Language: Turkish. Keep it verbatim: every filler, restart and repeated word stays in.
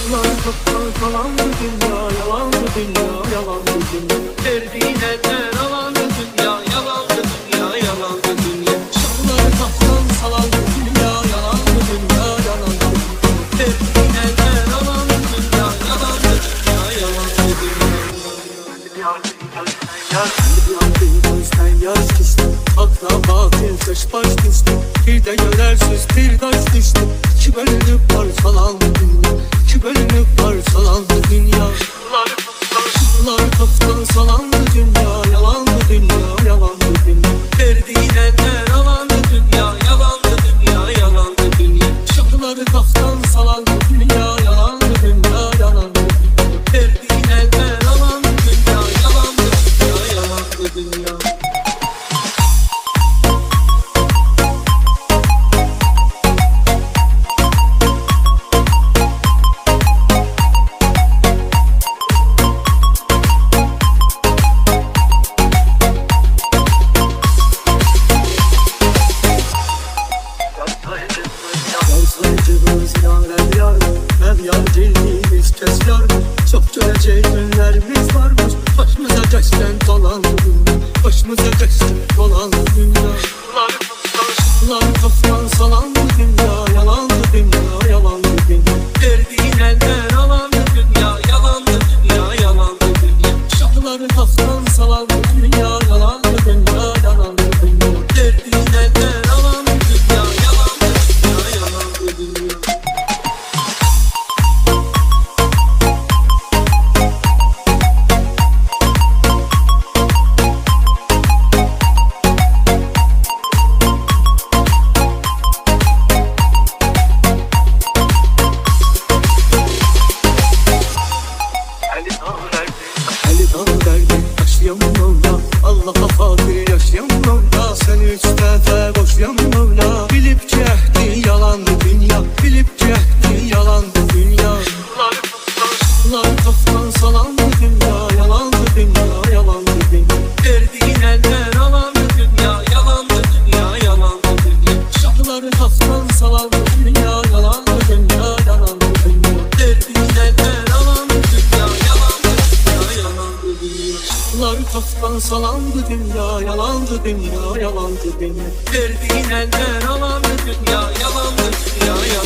Yalan kaptan kalan bu dünya, yalan bu dünya, yalan bu dünya. Verdiğin eller alan bu dünya, yalan bu dünya, yalan bu dünya. Şanları kaptan salan bu dünya, yalan bu dünya, yalan bu dünya. Verdiğin eller alan bu dünya, yalan bu dünya, yalan bu dünya. Yandım gözden yaş düştü, akrabatın taş baş düştü. Bir de gölersiz bir taş düştü. İki bölünüp parçalandı dünya, iki bölünüp parçalandı dünya. Sular kaftan salandı dünya, yalan bu dünya, yalan bu dünya. Verdiğin eller alan bu dünya, yalan bu dünya, yalan bu dünya. Şahları kaftan salandı dünya, yalan bu dünya, yalan bu dünya. Verdiğin eller alan bu dünya, yalan bu dünya, yalan bu dünya. Mevyan dildiğimiz kez yardım. Çok görecek günlerimiz varmış. Başımıza geçten dolandı dünya, başımıza geçten dolandı dünya. Sular kaftan salandı dünya, yalan bu dünya, yalan bu dünya. Verdiğin eller alan bu dünya, yalan bu dünya, yalan bu dünya. Şahları kaftan salandı dünya, yalan bu dünya, yalan bu dünya. Verdiğin eller alan bu dünya, yalan bu dünya, yalan bu dünya. Ali dağ derdi taşıyamam da, Allah'a fakir yaşayamam da. Seni üç defa boşayamam da. Bilip ki ehdin yalandı dünya, bilip ki ehdin yalandı dünya. Sular kaftan salandı dünya, yalandı dünya, yalandı dünya. Verdiğin eller alan bu dünya, yalan bu dünya, yalan bu dünya. Şahları kaftan salandı dünya, yalan bu dünya, yalan bu dünya. Verdiğin eller alan bu dünya, yalan bu dünya, yalan bu dünya. Sular kaftan salandı dünya, yalandı dünya, yalandı dünya. Verdiğin eller alan bu dünya, yalan bu dünya, yalan.